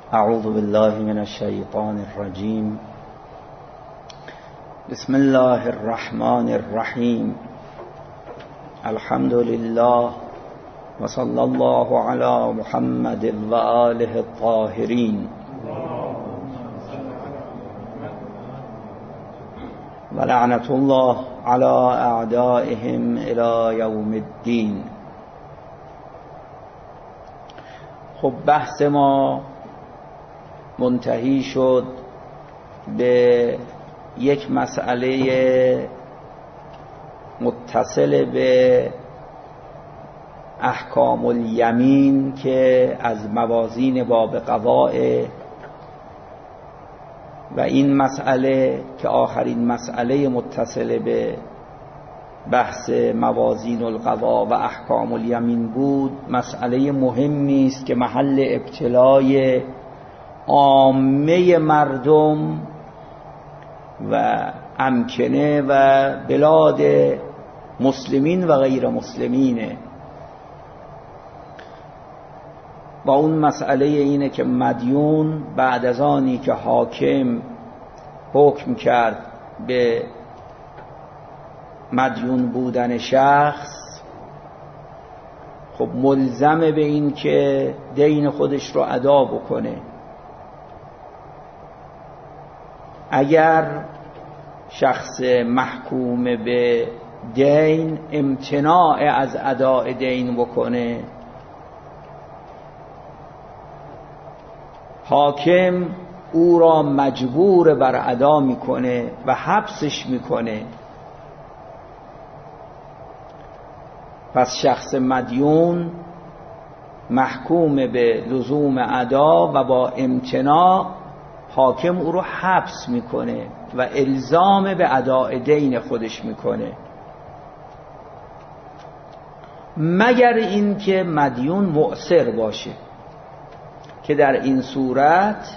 اعوذ بالله من الشیطان الرجیم. بسم الله الرحمن الرحیم. الحمد لله و صلی الله علی محمد و آله الطاهرین و لعنت الله علی اعدائهم الی یوم الدین. خب بحث ما منتهی شد به یک مسئله متصل به احکام الیمین که از موازین باب قضاء و این مسئله که آخرین مسئله متصل به بحث موازین القضاء و احکام الیمین بود، مسئله مهمی است که محل ابتلای عامه مردم و امکنه و بلاد مسلمین و غیر مسلمینه. با اون مسئله اینه که مدیون بعد از آنی که حاکم حکم کرد به مدیون بودن شخص، خب ملزم به این که دین خودش رو ادا بکنه. اگر شخص محکوم به دین امتناع از اداء دین بکنه، حاکم او را مجبور بر ادا میکنه و حبسش میکنه. پس شخص مدیون محکوم به لزوم ادا و با امتناع حاکم او رو حبس میکنه و الزام به اداء دین خودش میکنه، مگر اینکه مدیون معسر باشه، که در این صورت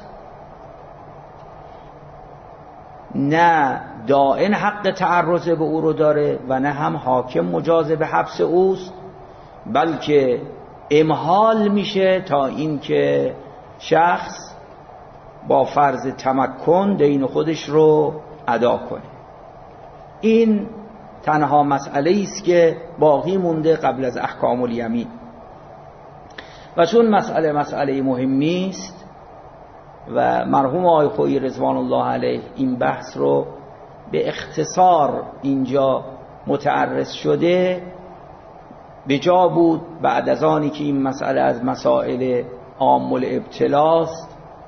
نه دائن حق تعرض به او رو داره و نه هم حاکم مجاز به حبس اوست، بلکه امهال میشه تا اینکه شخص با فرض تمکن دین خودش رو ادا کنه. این تنها مسئله است که باقی مونده قبل از احکام الیمین، و چون مسئله مهمی است و مرحوم آقای خویی رضوان الله علیه این بحث رو به اختصار اینجا متعرض شده، به جا بود بعد از آنی که این مسئله از مسائل عام الابتلاست،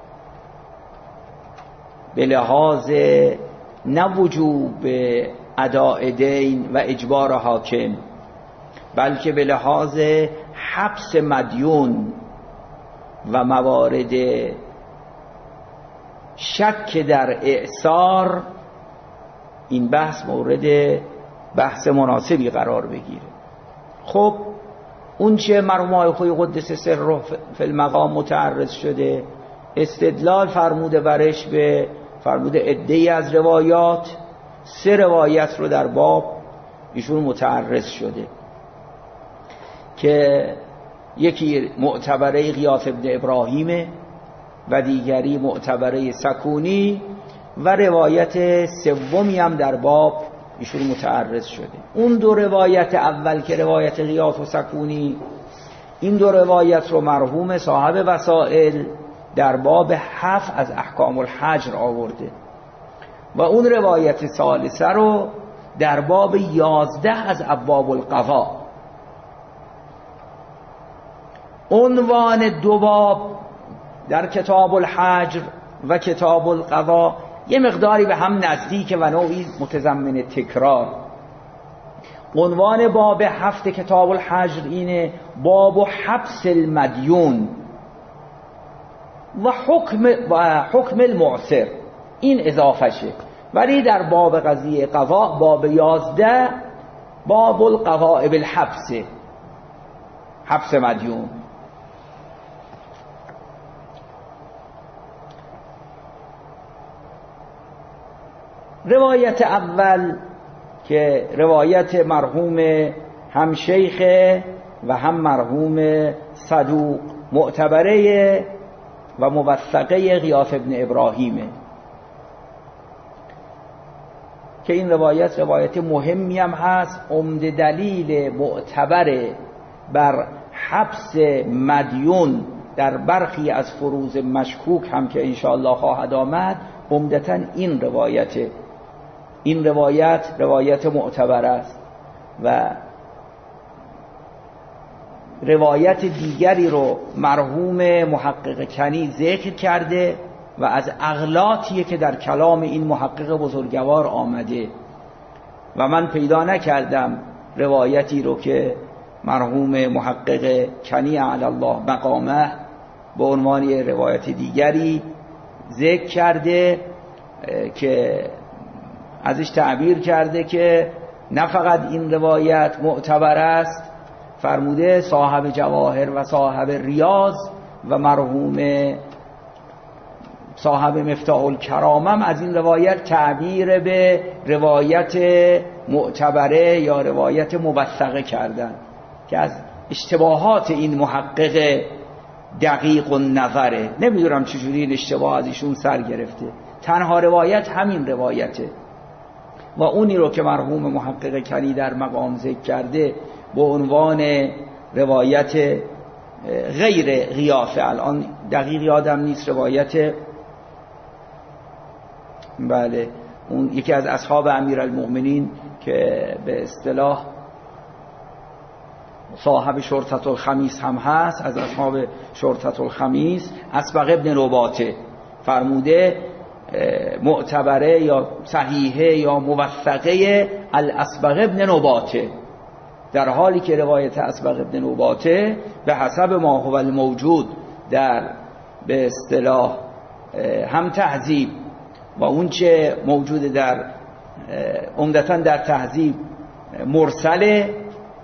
به لحاظ نه وجوب اداء دین و اجبار حاکم، بلکه به لحاظ حبس مدیون و موارد شک در اعسار، این بحث مورد بحث مناسبی قرار بگیره. خب اون چه مرحوم آقای خویی قدس سره فی المقام متعرض شده، استدلال فرموده برش به فرموده عده‌ای از روایات، 3 روایت رو در باب ایشون متعرض شده که یکی معتبره غیاث ابن ابراهیم و دیگری معتبره سکونی، و روایت سومی هم در باب ایشون متعرض شده. اون 2 روایت اول که روایت غیاث و سکونی، این 2 روایت رو مرحوم صاحب وسائل در باب 7 از احکام الحجر آورده و اون روایت ثالثه رو در باب 11 از ابواب القضاء. عنوان 2 باب در کتاب الحجر و کتاب القضاء یه مقداری به هم نزدیک و نوعی متضمن تکرار. عنوان باب 7 کتاب الحجر اینه باب حبس المدیون و حکم المعسر، این اضافشه. ولی در باب قضیه قضاء باب 11 باب القضاء بالحبس، حبس مدیون. روایت اول که روایت مرحوم هم شیخ و هم مرحوم صدوق معتبره، و موثقه غیاث ابن ابراهیمه که این روایت مهمی هم هست. عمده دلیل معتبر بر حبس مدیون در برخی از فروض مشکوک هم که انشاءالله خواهد آمد، عمدتاً این روایته. این روایت معتبر است و روایت دیگری رو مرحوم محقق کنی ذکر کرده و از اغلاطیه که در کلام این محقق بزرگوار آمده و من پیدا نکردم روایتی رو که مرحوم محقق کنی علی الله مقامه به عنوان روایت دیگری ذکر کرده که ازش تعبیر کرده که نه فقط این روایت معتبر است، فرموده صاحب جواهر و صاحب ریاض و مرحوم صاحب مفتاح الکرامم از این روایت تعبیر به روایت معتبره یا روایت موثقه کردن که از اشتباهات این محقق دقیق و نظره. نمیدونم چجوری این اشتباه از ایشون سر گرفته. تنها روایت همین روایته و اونی رو که مرحوم محقق کنی در مقام ذکر کرده به عنوان روایت غیر غیاث، الان دقیق یادم نیست روایت، بله اون یکی از اصحاب امیرالمؤمنین که به اصطلاح صاحب شرطة الخمیس هم هست، از اصحاب شرطة الخمیس اسبغ ابن نباته فرموده معتبره یا صحیحه یا موثقه الاسبغ ابن نباته، در حالی که روایت اسبغ ابن نباته به حسب ما هو الموجود در به اصطلاح هم تهذیب و اون چه موجود در عمدتاً در تهذیب مرسله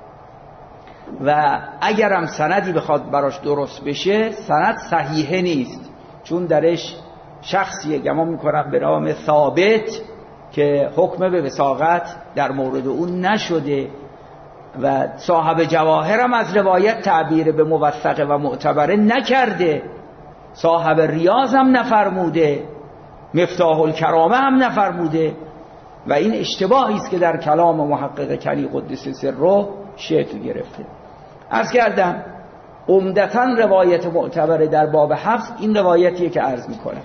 و اگرم سندی بخواد براش درست بشه سند صحیحه نیست، چون درش شخصیه گمان میکنم به نام ثابت که حکم به وثاقت در مورد اون نشده و صاحب جواهرم از روایت تعبیر به موثقه و معتبره نکرده، صاحب ریاض هم نفرموده، مفتاح الکرامه هم نفرموده و این اشتباهی است که در کلام محقق کنی قدس سره شکل گرفته. عرض کردم عمدتاً روایت معتبره در باب حفظ این روایتیه که عرض میکنم.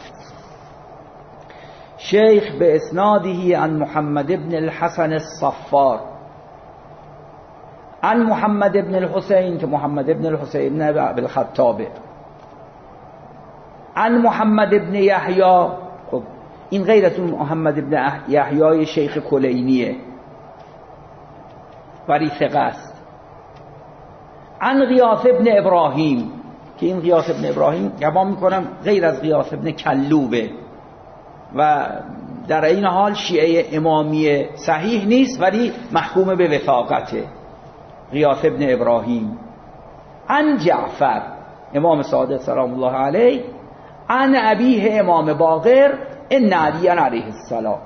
شیخ به اسناده عن محمد بن الحسن الصفار عن محمد بن الحسین که محمد بن الحسین بن بالخطابه عن محمد بن یحیی، خب این غیر از اون محمد بن یحیی شیخ کلینیه ولی ثقه است. عن غیاث ابن ابراهیم که این غیاث ابن ابراهیم گمان میکنم غیر از غیاث ابن کلوبه و در این حال شیعه امامی صحیح نیست ولی محکوم به وثاقته. غیاث ابن ابراهیم عن جعفر امام صادق سلام الله علیه عن ابیه امام باقر ان علی علیه السلام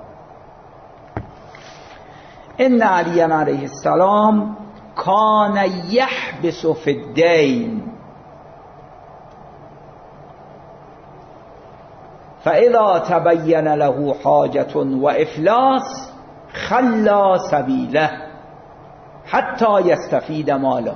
ان علی علیه السلام کان یحبس فی الدین فاذا تبین له حاجة و افلاس خلا سبیله حتی یستفید مالا.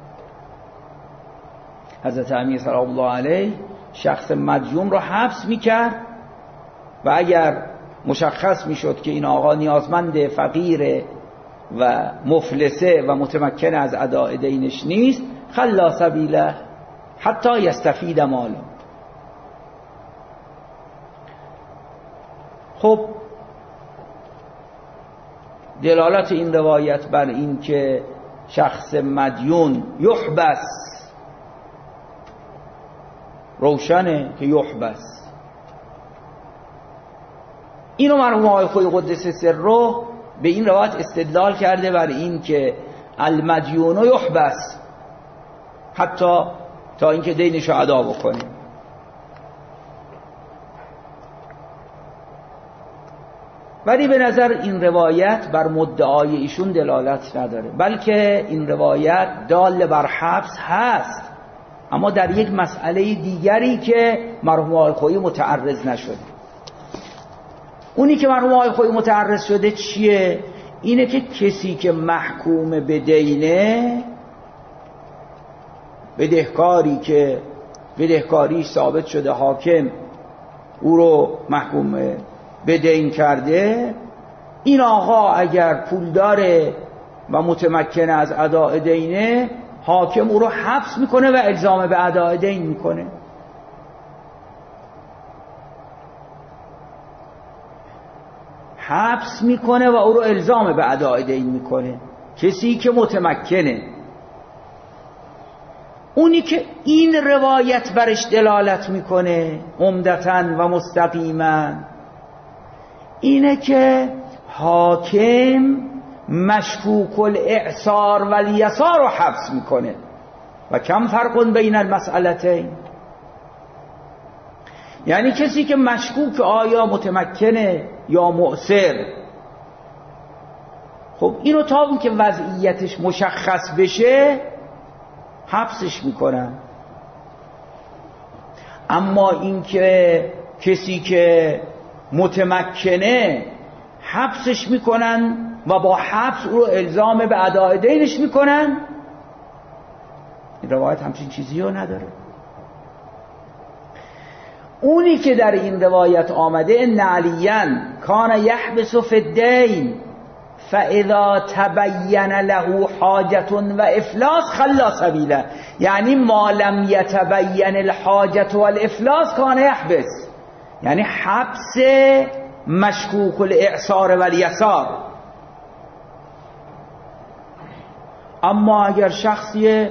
حضرت امیر سلام الله علیه شخص مدیون رو حبس میکرد و اگر مشخص میشد که این آقا نیازمند فقیر و مفلسه و متمکن از اداء دینش نیست خلا سبیله حتی یستفید مالا. خب دلالت این روایت بر این که شخص مدیون یحبس روشنه که یحبس. اینو مرحوم آقای خوی قدس سره به این روایت استدلال کرده بر این که المدیون یحبس حتی تا اینکه دینش رو ادا بکنه. ولی به نظر این روایت بر مدعای ایشون دلالت نداره، بلکه این روایت دال بر حبس هست اما در یک مسئله دیگری که مرحوم آقای خویی متعرض نشده. اونی که مرحوم آقای خویی متعرض شده چیه؟ اینه که کسی که محکوم به دینه، بدهکاری که بدهکاری ثابت شده حاکم او رو محکوم به دین کرده، این آقا اگر پول داره و متمکن از اداء دینه، حاکم او رو حبس میکنه و الزام به اداء دین میکنه. حبس میکنه و او رو الزام به اداء دین میکنه، کسی که متمکنه. اونی که این روایت برش دلالت میکنه عمدتاً و مستقیما اینه که حاکم مشکوک الاعصار و الیسار رو حبس میکنه و کم فرق بین المسئلتین. یعنی کسی که مشکوک آیا متمکنه یا مؤثر، خب اینو تا اون که وضعیتش مشخص بشه حبسش میکنن. اما این که کسی که متمکنه حبسش میکنن و با حبس او رو الزام به اداء دینش میکنن، این روایت همچین چیزی رو نداره. اونی که در این روایت آمده ان علیا کان یحبس فی الدین فاذا تبین له حاجة و افلاس خلا سبیله، یعنی ما لم یتبین الحاجة والافلاس کان یحبس، یعنی حبس مشکوک الاعصار و الیسار. اما اگر شخصی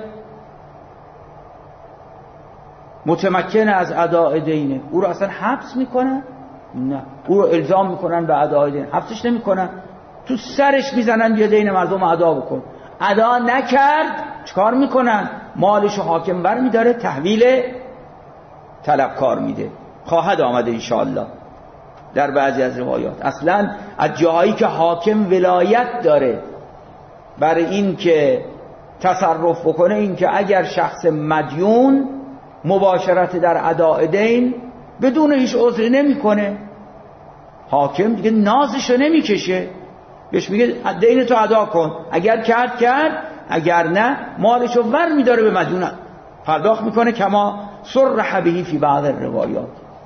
متمکن از اداء دینه، او رو اصلا حبس میکنن؟ نه، او رو الزام میکنن به اداء دین، حبسش نمیکنن، تو سرش میزنن بیا دین مردم ادا بکن. ادا نکرد چکار میکنن؟ مالشو حاکم بر میداره، تحویل طلبکار میده. خواهد آمده انشاءالله در بعضی از روایات. اصلا از جاهایی که حاکم ولایت داره بر این که تصرف بکنه، این که اگر شخص مدیون مباشرت در اداء دین بدون هیچ عذری نمیکنه، حاکم دیگه نازشو نمیکشه، بهش میگه دین تو ادا کن، اگر کرد، اگر نه مالشو ور میداره به مدیون پرداخت میکنه، کما صرح به فی بعض الروایات.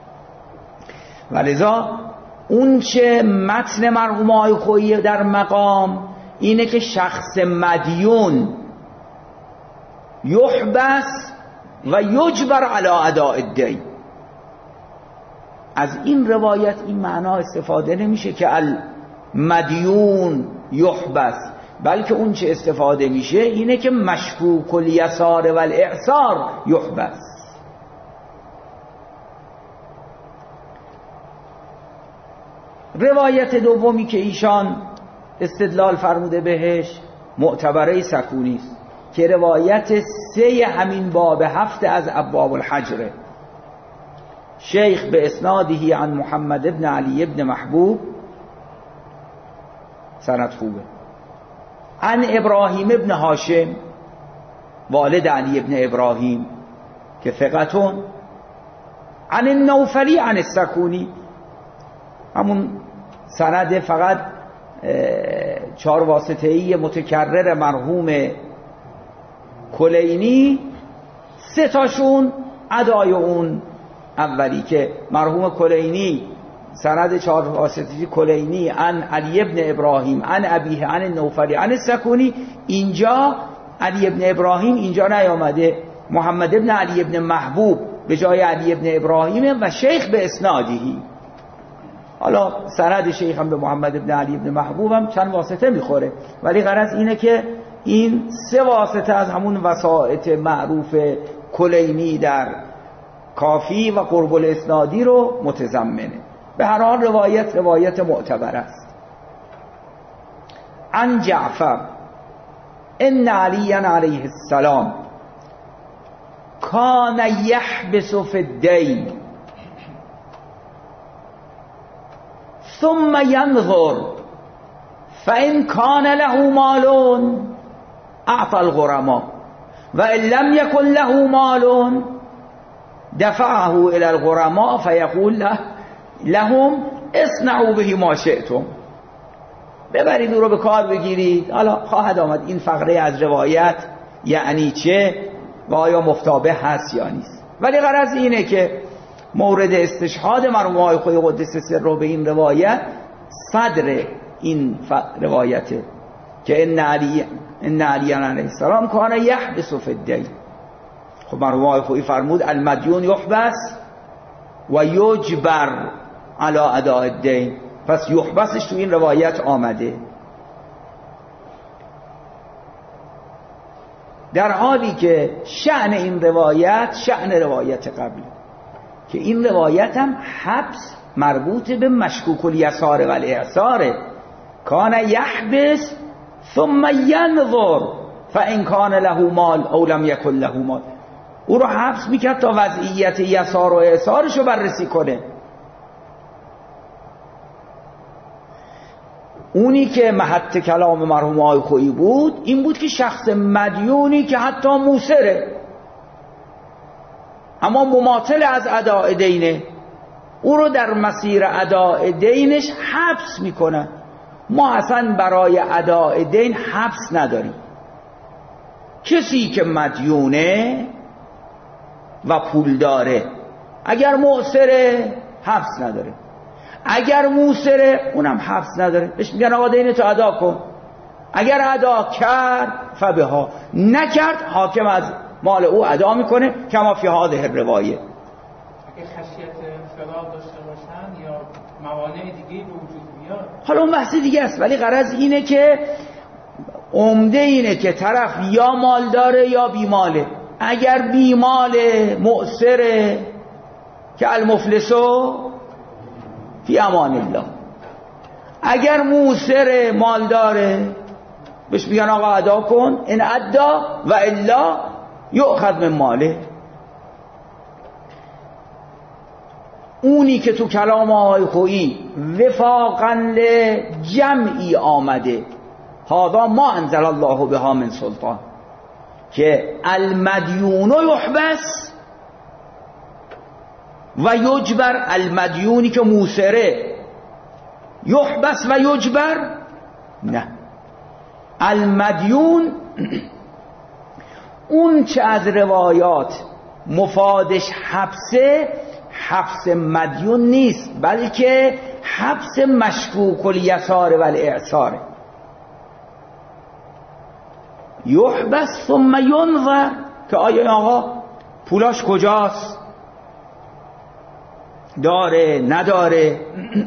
ولذا اون چه متن مرحوم آقای خویی در مقام اینه که شخص مدیون یحبس و یجبر علی اداء الدین. از این روایت این معنا استفاده نمیشه که المدیون یحبس، بلکه اون چه استفاده میشه اینه که مشکوک الیسار و الاعصار یحبس. روایت دومی که ایشان استدلال فرموده بهش معتبره سکونی است که روایت 3 همین باب 7 از ابواب الحجر. شیخ به اسنادهی عن محمد ابن علی ابن محبوب، سند خوبه، عن ابراهیم ابن هاشم والد علی ابن ابراهیم که ثقتون، عن النوفلی عن السکونی، همون سند فقط 4 واسطه‌ای متکرر مرحوم کلینی، 3 تاشون ادای اون اولی که مرحوم کلینی سند 4 واسطه‌ای کلینی عن علی ابن ابراهیم عن ابیه عن النوفلی عن السکونی، اینجا علی ابن ابراهیم اینجا نیامده، محمد ابن علی ابن محبوب به جای علی ابن ابراهیم و شیخ به اسنادهی. حالا سند شیخ هم به محمد ابن علی ابن محبوب هم چند واسطه میخوره، ولی غرض اینه که این 3 واسطه از همون وسائط معروف کلینی در کافی و قرب الاسنادی رو متضمنه. به هر حال روایت معتبر است. عن جعفر ان علی علیه السلام کان یحبس فی الدین ثم ينظر فإن كان له مال اعطى الغرماء و ان لم یکن له مال دفعه الى الغرماء فیقول لهم اصنعوا به ما شئتم، ببرید او رو به کار بگیرید. حالا خواهد آمد این فقره از روایت یعنی چه و آیا مفتابه هست یا نیست، ولی غرض اینه که مورد استشهاد مرحوم آقای خویی قدس سره به این روایت صدر این روایته که ان علی علیه السلام کان یحبس فی الدین. خب مرحوم آقای خویی فرمود المدیون یحبس و یجبر علی اداء الدین، پس یحبسش تو این روایت آمده، در حالی که شأن این روایت شأن روایت قبلی که این روایت هم حبس مربوط به مشکوک الیسار و الاعساره. کان یحبس ثم ینظر فان کان له مال او لم یکن له مال، او رو حبس میکرد تا وضعیت یسار و اعسارش رو بررسی کنه. اونی که محط کلام مرحوم آقای خویی بود این بود که شخص مدیونی که حتی موسره اما مماطل از اداء دینه، او رو در مسیر اداء دینش حبس میکنن. ما اصلا برای اداء دین حبس نداریم. کسی که مدیونه و پول داره اگر معسره حبس نداره، اگر موسره اونم حبس نداره، بهش میگن آقا دینتو ادا کن. اگر ادا کرد فبها، نکرد حاکم از مال او ادا میکنه کما فی هذه الروایه. اگه خشیت انفراد داشته باشن یا موانع دیگه به وجود بیاد حالا اون بحث دیگه است، ولی غرض اینه که عمده اینه که طرف یا مال داره یا بیماله. اگر بیماله معسره که المفلسو فی امان الله، اگر موسر مال داره بهش میگن آقا ادا کن، ان ادا و الا یؤخذ من ماله. اونی که تو کلام آقای خویی وفاقا لجمعی آمده هذا ما انزل الله بها من سلطان که المدیون یحبس و یجبر، المدیونی که موسره یحبس و یجبر، نه المدیون اون چه از روایات مفادش حبسه، حبس مدیون نیست بلکه حبس مشکوک الیسار و الاعساره. یحبس ثم ینظر که آیا آقا پولاش کجاست، داره نداره.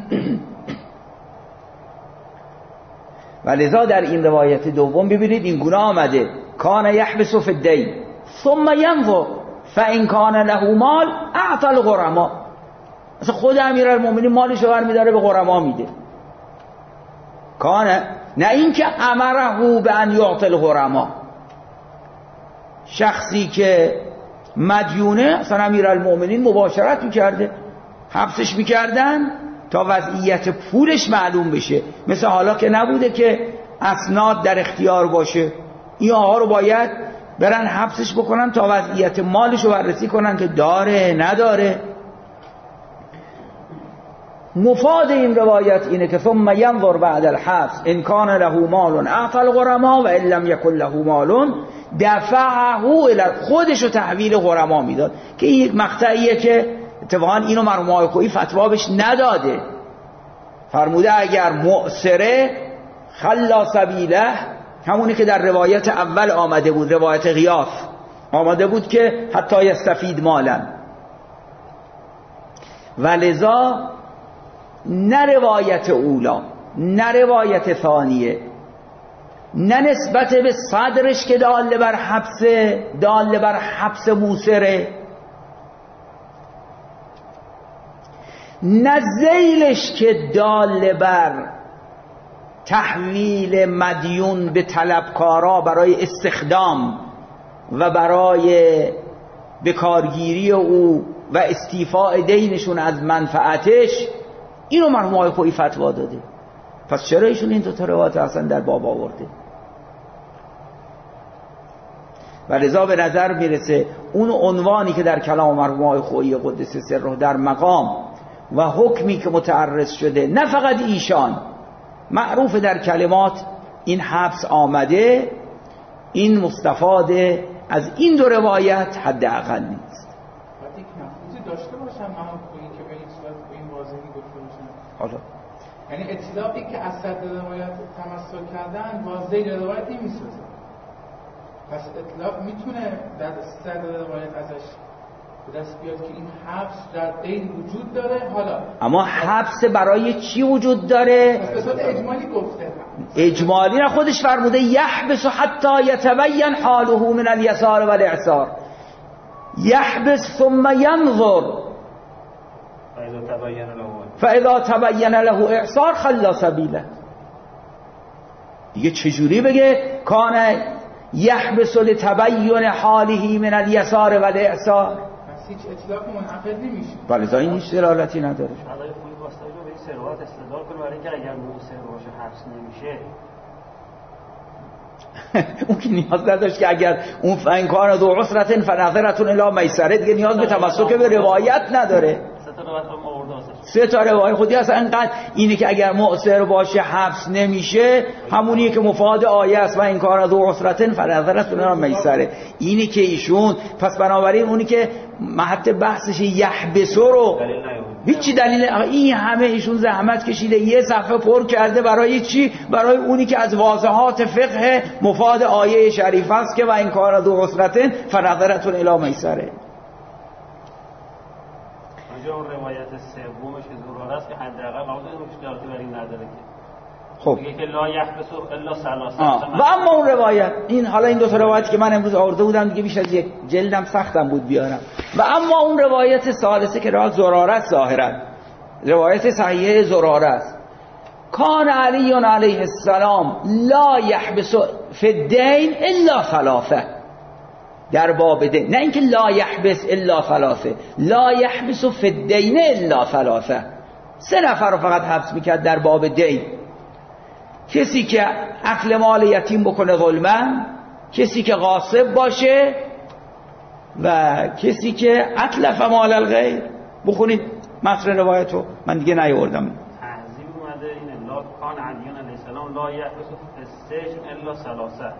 و لذا در این روایت دوم ببینید این گونه آمده کان یحبس فی الدین ثم ینظر فان کان له مال اعطى الغرماء. مثلا خود امیرالمومنین مالش رو برمی‌داره به غرما میده. کان نه اینکه امره به ان یعطی الغرماء، شخصی که مدیونه اصلا امیرالمومنین مباشرت میکرده، حبسش میکردن تا وضعیت پولش معلوم بشه. مثل حالا که نبوده که اسناد در اختیار باشه، این آقا رو باید برن حبسش بکنن تا وضعیت مالش رو بررسی کنن که داره نداره. مفاد این روایت اینه که ثم ینظر بعد الحبس ان کان له مال اعطى الغرماء و ان لم یکن له مال دفعه الى، خودش رو تحویل غرما میداد. که این یک مقطعیه که اتفاقا اینو مرحوم آقای خویی فتوا بهش نداده، فرموده اگر معسره خلا سبیله، همونی که در روایت اول آمده بود، روایت غیاث آمده بود که حتی یستفید مالا. و لذا نه روایت اولا نه روایت ثانیه نه نسبت به صدرش که دال بر حبس موسره، نه ذیلش که دال بر تحویل مدیون به طلبکارا برای استخدام و برای بکارگیری او و استیفاء دینشون از منفعتش، اینو مرحوم آقای خویی فتوا داده. پس چرا ایشون این دو تا روایت اصلا در باب آورده؟ و لذا به نظر میرسه اون عنوانی که در کلام مرحوم آقای خویی قدس سره در مقام و حکمی که متعرض شده، نه فقط ایشان، معروف در کلمات این حبس آمده، این مستفاده از این دو روایت حداقل نیست. وقتی که نفوذی داشته باشم من خویی که به این صورت به این واضحی گفته باشم، حالا یعنی اطلاقی که از صدر روایت تمسک کردن واضحی روایت نمی‌سازه، پس اطلاق میتونه در صدر روایت ازش به دست بیاد که این حبس در دین وجود داره. حالا اما حبس برای چی وجود داره؟ پس به صورت اجمالی گفته، اجمالی را خودش فرموده یحبس حتی یتبین حاله من الیسار و الاعسار، یحبس ثم ینظر فاذا تبین له اعسار خلی سبیله. دیگه چجوری بگه کان یحبس لتبین حاله من الیسار و الاعسار؟ پس هیچ اطلاق منعقد نمیشه. ولی این هیچ دلالتی نداره. حالا خویی واسطه رو به این ثروت استدلال کنه برای اینکه اگر مؤثر باشه حبس نمیشه. اون که نیاز نداشت که اگر اون فین کان ذو عسرة فنظرة الی میسره، دیگه نیاز به تمسک به روایت نداره. سه تا روایت خودی اصلا انقدر اینه که اگر مؤثر باشه حبس نمیشه، همونیه که مفاد آیه است و این کار ذو عسرة فنظرة الی میسره. اینی که ایشون پس بنابراین اونی که محط بحثش یحبس رو هیچی دلیل این همه ایشون زحمت کشیده یه صفحه پر کرده برای چی؟ برای اونی که از واضحات فقه مفاد آیه شریف است که و این کار ذو عسرة فنظرة الی میسره. اون روایت سومش که زراره است که حداقل قاعده مشکلاتی برای این نداره که خب میگه که لا یحبس الا ثلاثه. و اما اون روایت این حالا این دو تا روایتی که من امروز آورده بودم دیگه بیش از یک جلدم سختم بود بیارم. و اما اون روایت ثالثه که روایت زراره است، ظاهرا روایت صحیحه زراره است، کان علی علیه السلام لا یحبس فی الدین الا ثلاثه، در باب دین، نه اینکه لا یحبس الا ثلاثه، لا یحبس فی الدین الا ثلاثه، سه نفر رو فقط حبس میکرد در باب دین. کسی که اکل مال یتیم بکنه ظلمن، کسی که غاصب باشه و کسی که اتلف مال الغیر. بخونید متن روایتو، من دیگه نیاوردم. تهذیب اومده این لا کان علیون علیه السلام لا یحبس فی السجن الا ثلاثه.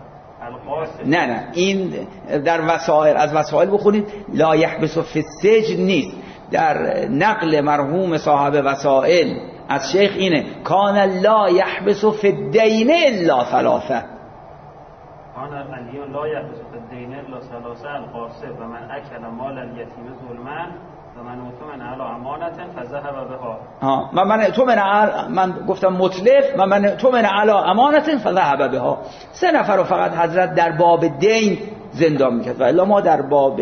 نه این در وسائل، از وسائل بخونید، لا یحبس فی السجن نیست. در نقل مرحوم صاحب وسائل از شیخ اینه کان لا یحبس فی الدین الا ثلاثه، کان علیون لا یحبس فی الدین الا ثلاثه القاصب و من اکل مال الیتیم ظلما و من اؤتمن علی امانه فذهب بها. و من اؤتمن، من گفتم مطلق، و من اؤتمن علی امانه فذهب بها. سه نفر رو فقط حضرت در باب دین زندان میکرد و الا ما در باب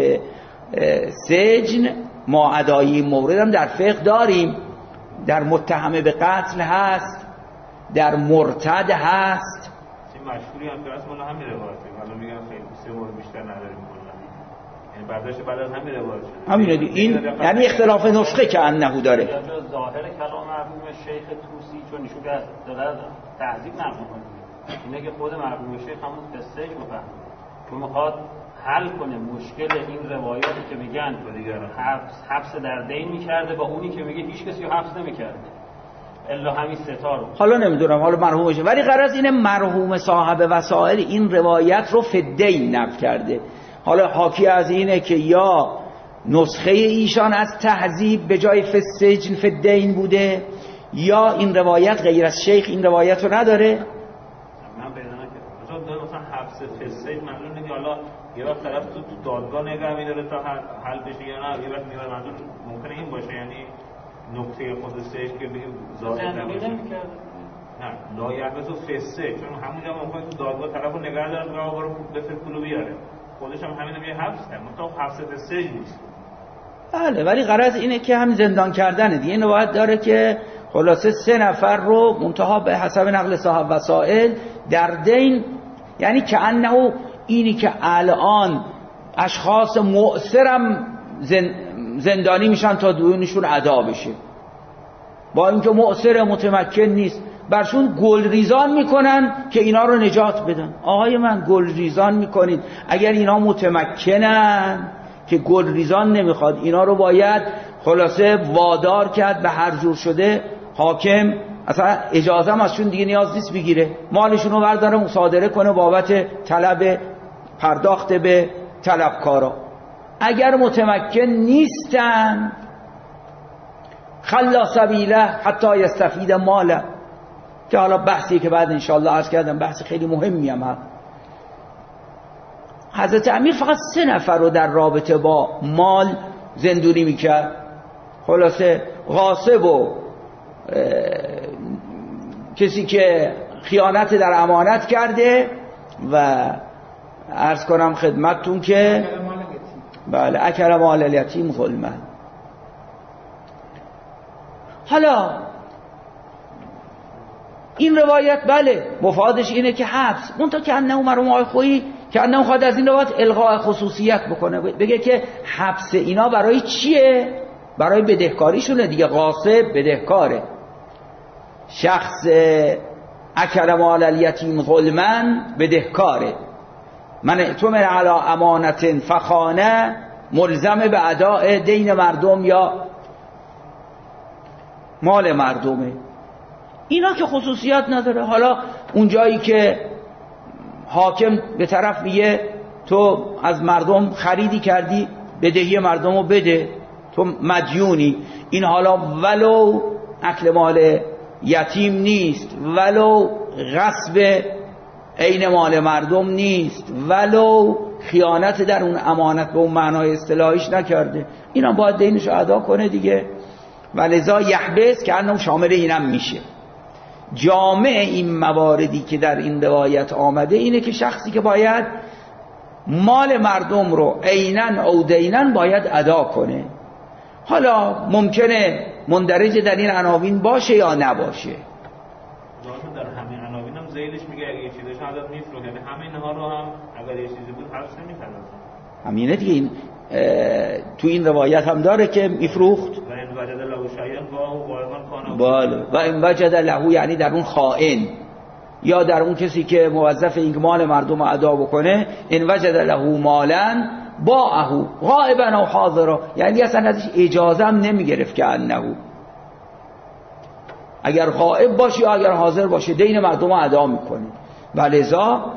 سجن ما ادایی مورد هم در فقه داریم، در متهم به قتل هست، در مرتد هست. این مشهوری هم درست مال همین روایته، حالا میگن خیلی سه مورد بیشتر نداریم کلا، یعنی برداشت بعد از همین روایت شده. همینه دیگه، این یعنی اختلاف نسخه که انه داره. یا ظاهر کلام مرحوم شیخ طوسی چون ایشون که داره تهذیب نقل می‌کنه، اینه که خود مرحوم شیخ همون قصه رو فهمید که میخواد حل کنه مشکل این روایاتی که میگن حبس در دین میکرده با اونی که میگه هیچ کسی رو حبس نمیکرده الا همین ستا رو. حالا نمیدونم، حالا مرحوم شه، ولی غرض اینه مرحوم صاحب وسائل این روایت رو فی الدین نقل کرده. حالا حاکی از اینه که یا نسخه ایشان از تهذیب به جای فی السجن فی الدین بوده، یا این روایت غیر از شیخ این روایت رو نداره. من پیدا نکردم مثلا حبس فی السجن معلوم نیست، حالا یه وقت طرف تو دادگاه نگه می‌داره تا حل بشه یا نه، یه وقت میاد منظور ممکنه این باشه، یعنی نکته خود سجن که بگیم ظاهر نباشه. نه لا یحبس فی السجن، چون همونجا ممکنه تو دادگاه طرفو نگه داره و برو بفر پولو بیاره، خودش هم همین میگه حبس کرد، مثلا حبس فی السجن نیست. بله، ولی غرض اینه که هم زندان کردنه دیگه. این روایت داره که خلاصه سه نفر رو منتها به حسب نقل صاحب وسائل در دین، یعنی که انه اینی که الان اشخاص مؤثرم زندانی میشن تا دیونشون ادا بشه. با اینکه معسر متمکن نیست، برشون گل ریزان میکنن که اینا رو نجات بدن. آقای من گل ریزان میکنید، اگر اینا متمکنن که گل ریزان نمیخواد، اینا رو باید خلاصه وادار کرد به هر جور شده. حاکم اصلا اجازه هم ازشون دیگه نیاز نیست بگیره، مالشون رو برداره مصادره کنه بابت طلب پرداخت به طلبکارا. اگر متمکن نیستن خلا سبیله حتی یستفید ماله، که حالا بحثی که بعد انشاءالله عرض کردم بحث خیلی مهمی هم هست. حضرت امیر فقط 3 نفر رو در رابطه با مال زندونی میکرد، خلاصه غاصب و کسی که خیانت در امانت کرده و عرض کنم خدمتتون که بله اکل مال الیتیم ظلما. حالا این روایت بله مفادش اینه که حبس، منتها که انه مرحوم آقای خویی که انه خواهد از این روایت الغاء خصوصیت بکنه، بگه که حبس اینا برای چیه؟ برای بدهکاریشونه دیگه. غاصب بدهکاره، شخص اکل مال الیتیم ظلما بدهکاره. من اؤتمن علی امانت فخانه، ملزم به اداء دین مردم یا مال مردمه. اینا که خصوصیات نداره. حالا اون جایی که حاکم به طرف میگه تو از مردم خریدی کردی، بدهی مردم رو بده، تو مدیونی، این حالا ولو اکل مال یتیم نیست، ولو غصب عین مال مردم نیست، ولو خیانت در اون امانت به اون معنای اصطلاحیش نکرده، اینا باید دینش رو ادا کنه دیگه. ولذا یحبس که انم شامل اینم میشه. جامع این مواردی که در این روایت آمده اینه که شخصی که باید مال مردم رو عیناً او دیناً باید ادا کنه. حالا ممکنه مندرج در این عناوین باشه یا نباشه. در همین عناوین هم زیدش میگه اگه یه چیزی داشت حالت میفروخت، یعنی همه اینها رو هم اگر یه چیزی بود حبس نمی‌کرد. همینه دیگه. این تو این روایت هم داره که میفروخت. و این وجد له شیئا فهو بله و این وجد له یعنی در اون خائن یا در اون کسی که موظف این مال مردم ادا بکنه، این وجد له مالا باعه غائبا و حاضرا، یعنی اصلا ازش اجازه هم نمیگرفت که انه اگر غائب باشه یا اگر حاضر باشه دین مردم ادا میکنه. ولذا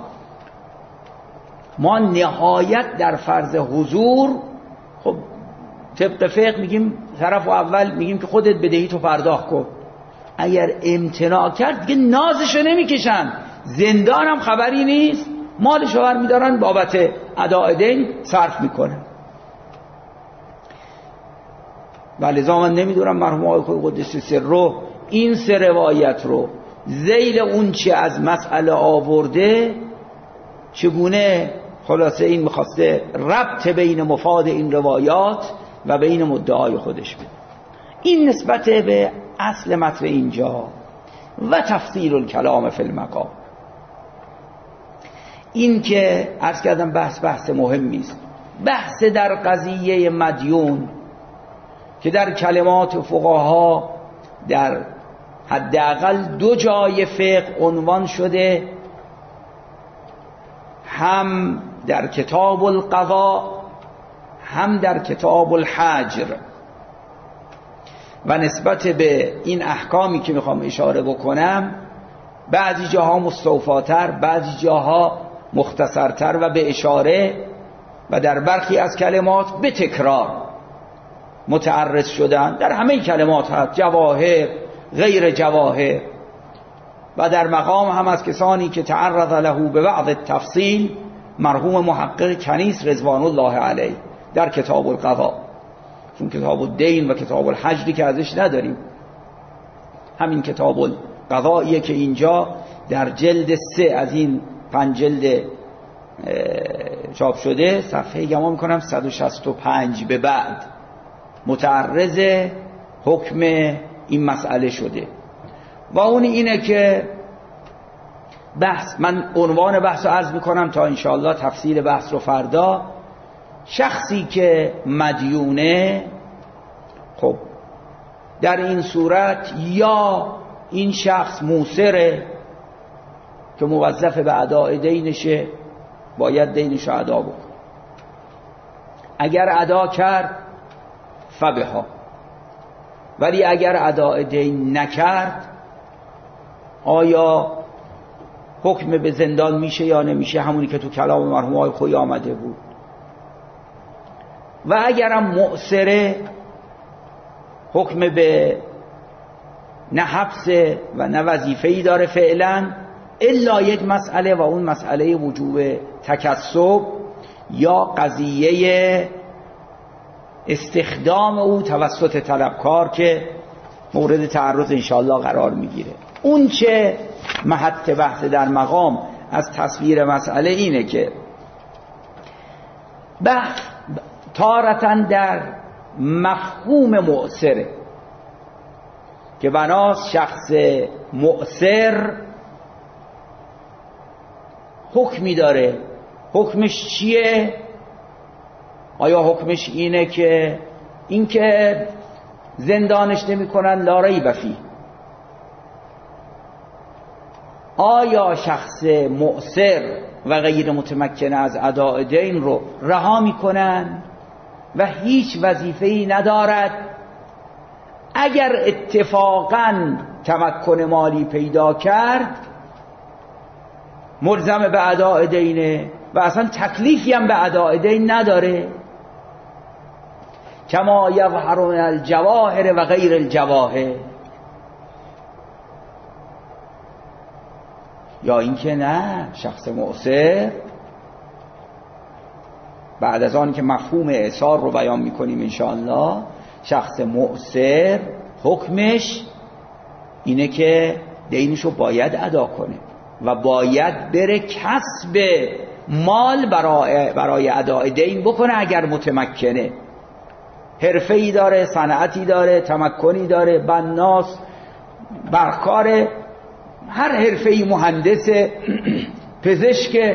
ما نهایت در فرض حضور، خب طبق فقه میگیم طرف اول میگیم که خودت بدهی تو پرداخت کن، اگر امتناع کرد دیگه نازشو نمیکشن، زندان هم خبری نیست، مالشو برمیدارن بابت اداء دین صرف میکنن. ولذا من نمیدونم مرحوم آقای قدس سره این 3 روایت رو ذیل اون چه از مسئله آورده چگونه خلاصه این میخواسته ربط بین مفاد این روایات و بین مدعای خودش بده. این نسبت به اصل متن اینجا و تفصیل الکلام فی المقام. این که عرض کردم بحث مهمی است. بحث در قضیه مدیون که در کلمات فقها در حداقل 2 جای فقه عنوان شده، هم در کتاب القضاء هم در کتاب الحجر، و نسبت به این احکامی که میخوام اشاره بکنم بعضی جاها مستوفاتر، بعضی جاها مختصرتر و به اشاره، و در برخی از کلمات به تکرار متعرض شدن. در همه کلمات هست، جواهر غیر جواهر، و در مقام هم از کسانی که تعرض له به بعض التفصیل مرحوم محقق کنیس رضوان الله علیه در کتاب القضاء، چون کتاب الدین و کتاب الحجری که ازش نداریم، همین کتاب القضاییه که اینجا در جلد 3 از این 5 جلد چاپ شده، صفحه گمان میکنم 165 به بعد متعرض حکم این مسئله شده. و اون اینه که من عنوان بحث رو عرض میکنم تا انشاءالله تفصیل بحث رو فردا. شخصی که مدیونه، خب در این صورت یا این شخص موسره که موظف به اداء دینشه، باید دینش رو ادا بکنه. اگر ادا کرد فبها، ولی اگر اداء دین نکرد آیا حکم به زندان میشه یا نمیشه؟ همونی که تو کلام مرحوم آقای خویی آمده بود. و اگرم معسره، حکم به نه حبس و نه وظیفه‌ای داره فعلا، الا یک مسئله و اون مسئله وجوب تکسب یا قضیه استخدام او توسط طلبکار که مورد تعرض انشاءالله قرار میگیره. اون چه محط بحث در مقام از تصویر مسئله اینه که بحث تارتاً در مفهوم معسره که بناست شخص معسر حکمی داره. حکمش چیه؟ آیا حکمش اینه که زندانش نمی کنن لا ریب فیه؟ آیا شخص معسر و غیر متمکن از اداء دین رو رها می کنن و هیچ وظیفه‌ای ندارد؟ اگر اتفاقاً تمکن مالی پیدا کرد ملزم به اداء دینه و اصلا تکلیفی هم به اداء دین نداره. کما یظهر من الجواهر و غیر الجواهر. یا اینکه نه، شخص معسر بعد از آن که مفهوم اعسار رو بیان میکنیم انشاءالله، شخص معسر حکمش اینه که دینشو باید ادا کنه و باید بره کسب مال برای اداء دین بکنه. اگر متمکنه، حرفه‌ای داره، صنعتی داره، تمکنی داره، بناس، برکار، هر حرفه‌ای، مهندس، پزشک،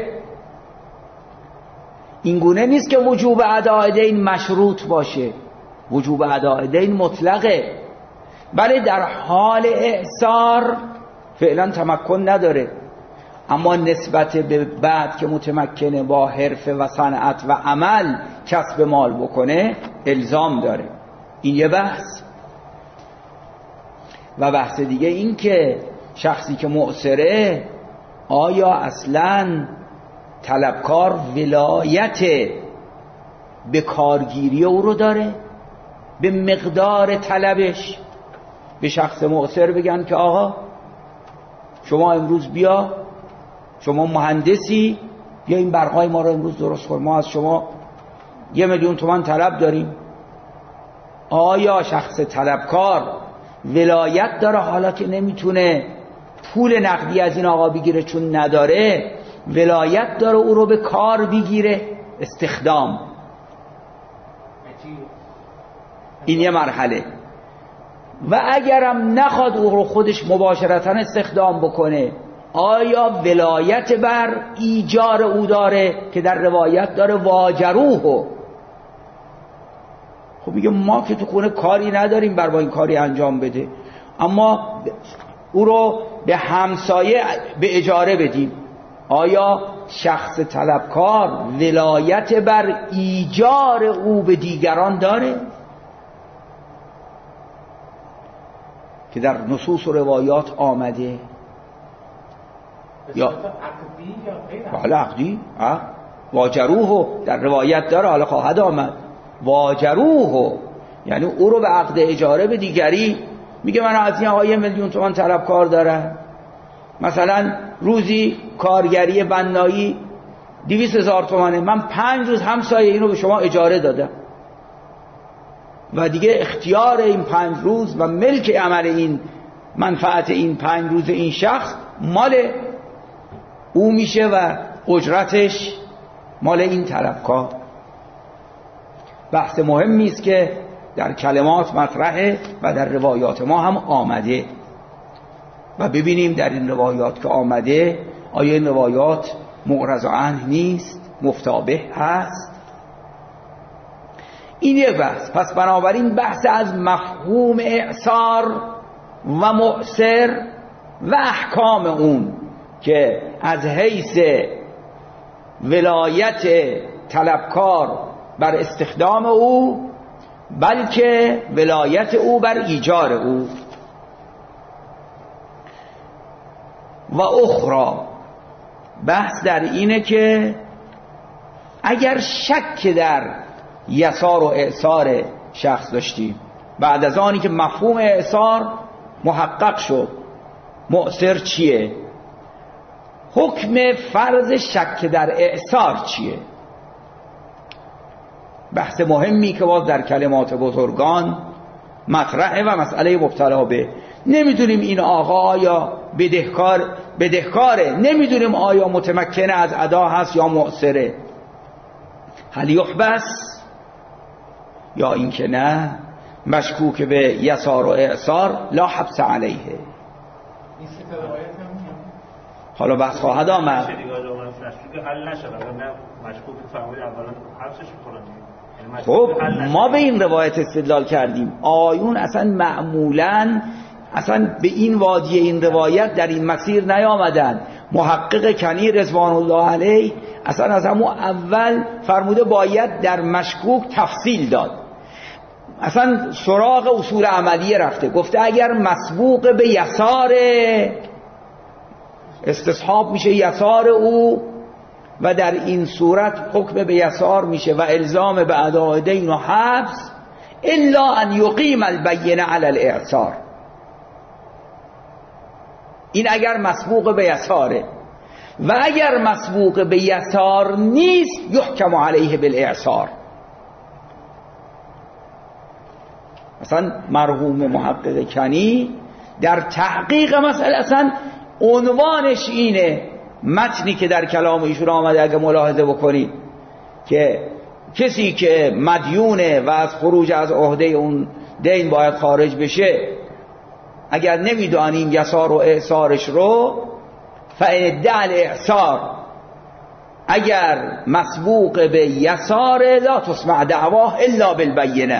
این گونه نیست که وجوب اداء دین مشروط باشه. وجوب اداء دین مطلقه، بله در حال اعسار فعلا تمکن نداره، اما نسبت به بعد که متمکنه با حرفه و صنعت و عمل کسب مال بکنه الزام داره. این یه بحث. و بحث دیگه این که شخصی که معسره آیا اصلاً طلبکار ولایت به کارگیری او رو داره؟ به مقدار طلبش به شخص معسر بگن که آقا شما امروز بیا، شما مهندسی، بیا این برقای ما رو امروز درست کن، ما از شما 1,000,000 تومان طلب داریم. آیا شخص طلبکار ولایت داره؟ حالا که نمیتونه پول نقدی از این آقا بگیره چون نداره، ولایت داره او رو به کار بگیره، استخدام. این یه مرحله. و اگرم نخواد او رو خودش مباشرتاً استخدام بکنه، آیا ولایت بر ایجار او داره که در روایت داره واجروه؟ خب میگه ما که تو خونه کاری نداریم بر با این کاری انجام بده، اما او رو به همسایه به اجاره بدیم. آیا شخص طلبکار ولایت بر ایجار او به دیگران داره؟ که در نصوص و روایات آمده. یا عقدی یا غیر عقدی؟ بله عقدی. واجروه در روایت داره، حالا خواهد آمد. واجروه یعنی او رو به عقد اجاره به دیگری. میگه من از این آقا 1,000,000 تومان طلبکار دارم، مثلا روزی کارگری بنایی 200,000 تومانه، من 5 روز همسایه اینو به شما اجاره دادم و دیگه اختیار این 5 روز و ملک عمل این منفعت این 5 روز این شخص مال او میشه و اجرتش مال این طلبکار. بحث مهمی است که در کلمات مطرحه و در روایات ما هم آمده و ببینیم در این روایات که آمده آیا این روایات معرض عنه نیست، مفتابه هست. این یک بحث. پس بنابراین بحث از مفهوم اعصار و مؤثر و احکام اون که از حیث ولایت طلبکار بر استخدام او، بلکه ولایت او بر ایجار او. و اخرى، بحث در اینه که اگر شک در یسار و اعصار شخص داشتیم بعد از آنی که مفهوم اعصار محقق شد، مؤثر چیه؟ حکم فرض شک در اعصار چیه؟ بحث مهمی که باز در کلمات بزرگان مطرحه و مسئله مبتلا به. نمیدونیم این آقا آیا بدهکاره، نمیدونیم آیا متمکنه از ادا هست یا مؤثره، هل یحبس یا اینکه نه مشکوک به یسار و اعصار لا حبس علیه. حالا بحث خواهد آمد. خب ما به این روایت استدلال کردیم. آیون اصلا معمولاً اصلا به این وادی این روایت در این مسیر نیامدن. محقق کنی رضوان الله علیه اصلا از همون اول فرموده باید در مشکوک تفصیل داد، اصلا سراغ اصول عملیه رفته، گفته اگر مسبوق به یسار استصحاب میشه یسار او و در این صورت حکم به یسار میشه و الزام به اداء دین و حبس الا ان یقیم البینه علی الاعصار. این اگر مسبوق به یساره، و اگر مسبوق به یسار نیست یحکم علیه بالاعصار. مثلا مرحوم محقق کنی در تحقیق مسئله اصلا عنوانش اینه، متنی که در کلام ایشون آمده اگه ملاحظه بکنید که کسی که مدیونه و از خروج از عهده اون دین باید خارج بشه، اگر نمیدانیم یسار و اعصارش رو فإن ادعا الاعصار، اگر مسبوق به یسار لا تسمع دعواه الا بالبینه،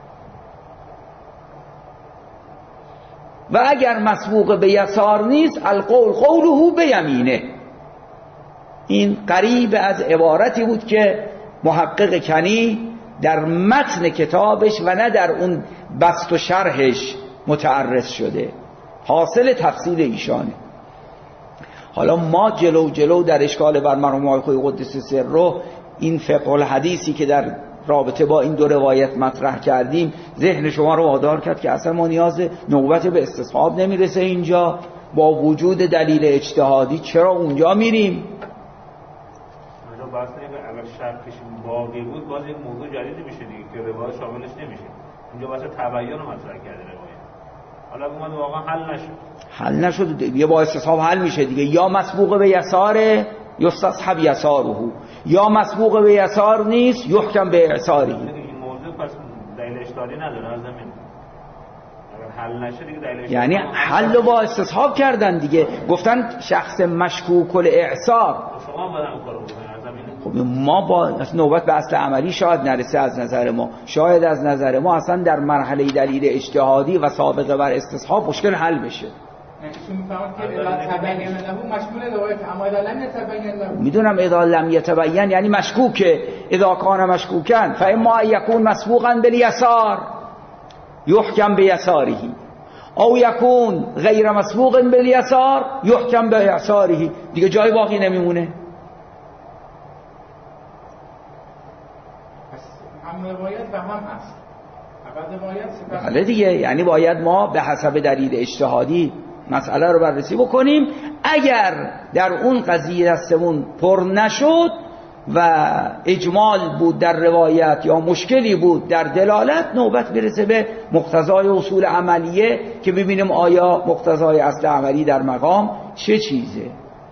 و اگر مسبوق به یسار نیست القول قوله بیمینه. این قریب از عبارتی بود که محقق کنی در متن کتابش و نه در اون بسط و شرحش متعرض شده، حاصل تفصیل ایشانه. حالا ما جلو در اشکال بر مرحوم آقای خویی قدس سره این فقه الحدیثی که در رابطه با این دو روایت مطرح کردیم ذهن شما رو وادار کرد که اصلا ما نیاز نوبت به استصحاب نمیرسه اینجا، با وجود دلیل اجتهادی چرا اونجا میریم؟ بحث اینه که اگر شرطش باقی بود باز یک موضوع جدیدی میشه دیگه که روایت شاملش نمیشه. اینجا واسه تبیین رو مطرح کرده روایت، حالا اومد واقعا حل نشد یه با استصحاب حل میشه دیگه. یا مسبوق به یسار یستصحب یساره، یا مسبوق به یسار نیست یحکم به اعصاره. این موضوع پس دلیل اشتهادی نداره از زمین، اگر حل نشه دیگه دلیل یعنی حل رو با استصحاب کردن دیگه، گفتن شخص مشکوک الاعصار. شما باید اون کارو بکنید. خب ما با نوبت به اصل عملی شاید نرسه از نظر ما، شاید از نظر ما اصلا در مرحله دلیل اجتهادی و سابقه بر استصحاب مشکل حل بشه. میدونم اذا لم یتبین یعنی مشکوکه، اذا کان مشکوکن فاما یکون مسبوقا بالیسار یحکم بیساره او یکون غیر مسبوق بالیسار یحکم بیساره. دیگه جای باقی نمیمونه. روایت و هم هست بله دیگه، یعنی باید ما به حسب دلیل اجتهادی مسئله رو بررسی بکنیم. اگر در اون قضیه دستمون پر نشد و اجمال بود در روایت یا مشکلی بود در دلالت، نوبت برسه به مقتضای اصول عملیه که ببینیم آیا مقتضای اصل عملی در مقام چه چیزه.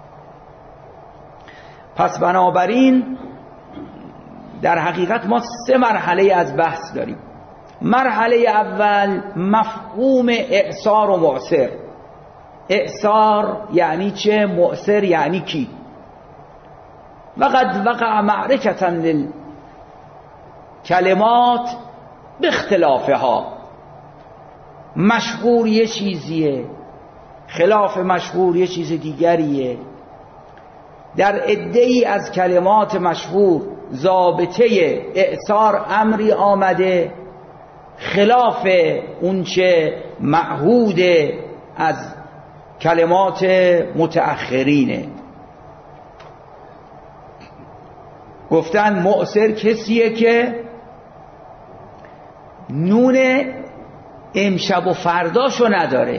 پس بنابراین در حقیقت ما 3 مرحله از بحث داریم. مرحله اول مفهوم اعصار و مؤثر. اعصار یعنی چه؟ مؤثر یعنی کی؟ وقد وقع معرکة کلمات به اختلافها، مشهور یه چیزیه، خلاف مشهور یه چیز دیگریه. در عده‌ای از کلمات مشهور ضابطه اعصار امری آمده خلاف اونچه معهود از کلمات متأخرینه. گفتن مؤثر کسیه که نون امشب و فرداشو نداره،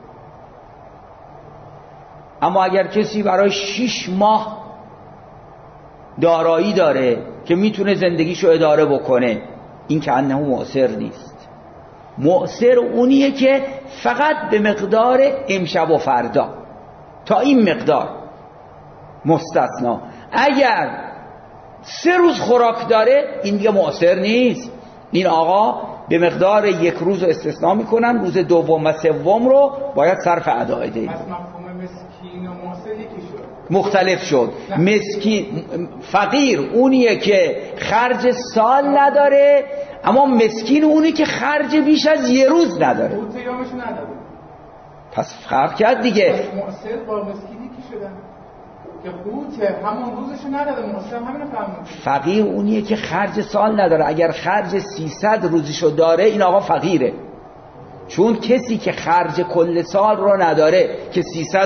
اما اگر کسی برای 6 ماه دارایی داره که میتونه زندگیشو اداره بکنه، این که انه مؤثر نیست. مؤثر اونیه که فقط به مقدار امشب و فردا، تا این مقدار مستثنا. اگر 3 روز خوراک داره این دیگه مؤثر نیست. این آقا به مقدار 1 روز رو استثناء میکنن، روز دوم و سوم رو باید صرف ادای دهی. مسکین و مؤثر یکی شد، مختلف شد. مسکین فقیر اونیه که خرج سال نداره، اما مسکین اونی که خرج بیش از 1 روز نداره. قوت یومش نداره. پس فرق کرد دیگه. پس مؤثر با مسکین یکی شدن که قوت همون روزش نداره. مؤثر همین رو فهمون. فقیر اونیه که خرج سال نداره. اگر خرج 300 روزشو داره این آقا فقیره، چون کسی که خرج کل سال رو نداره که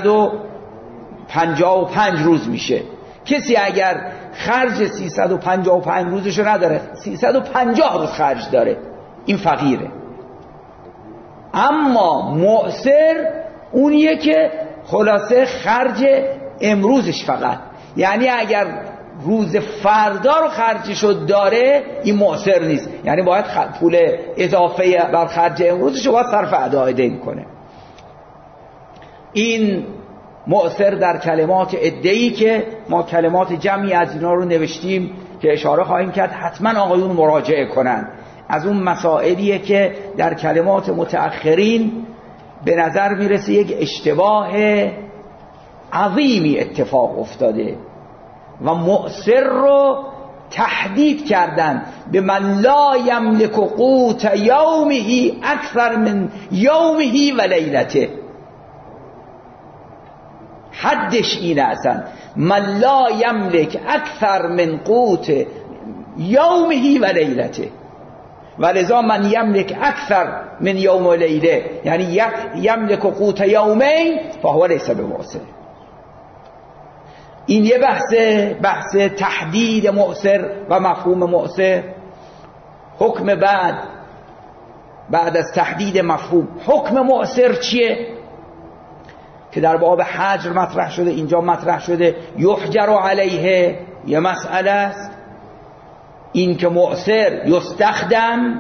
355 روز میشه. کسی اگر خرج 355 روزش رو نداره، 350 روز خرج داره، این فقیره. اما مؤثر اونیه که خلاصه خرج امروزش فقط، یعنی اگر روز فردا رو خرجشو داره این مؤثر نیست، یعنی باید پول اضافه بر خرج امروزش رو باید صرف ادای دین کنه. این مؤثر در کلمات عده‌ای که ما کلمات جمعی از اینا رو نوشتیم که اشاره خواهیم کرد، حتما آقایون مراجعه کنن. از اون مسائلیه که در کلمات متأخرین به نظر میرسه یک اشتباه عظیمی اتفاق افتاده و مؤثر رو تهدید کردن به من لا یملک قوت یومه اکثر من یومه و لیلته. حدش اینه اصلا، من لا یملک اکثر من قوت یومه و لیلته، ولذا من یملک اکثر من یوم و لیله، یعنی یملک قوت یومین فهو لیس بمؤثر. این یه بحث تحدید مؤثر و مفهوم مؤثر. حکم بعد از تحدید مفهوم، حکم مؤثر چیه که در باب حجر مطرح شده، اینجا مطرح شده یحجر علیه. یه مسئله است این که مؤثر یستخدم،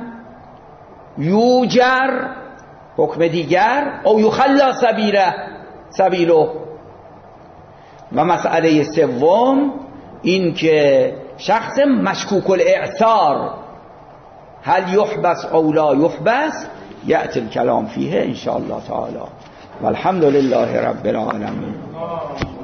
یوجر حکم دیگر، او یخلا سبیله. و مسئله سوم این که شخص مشکوک الاعصار، هل یحبس او لا یحبس، یأتی الکلام فیه ان شاء الله تعالی. والحمد لله رب العالمین.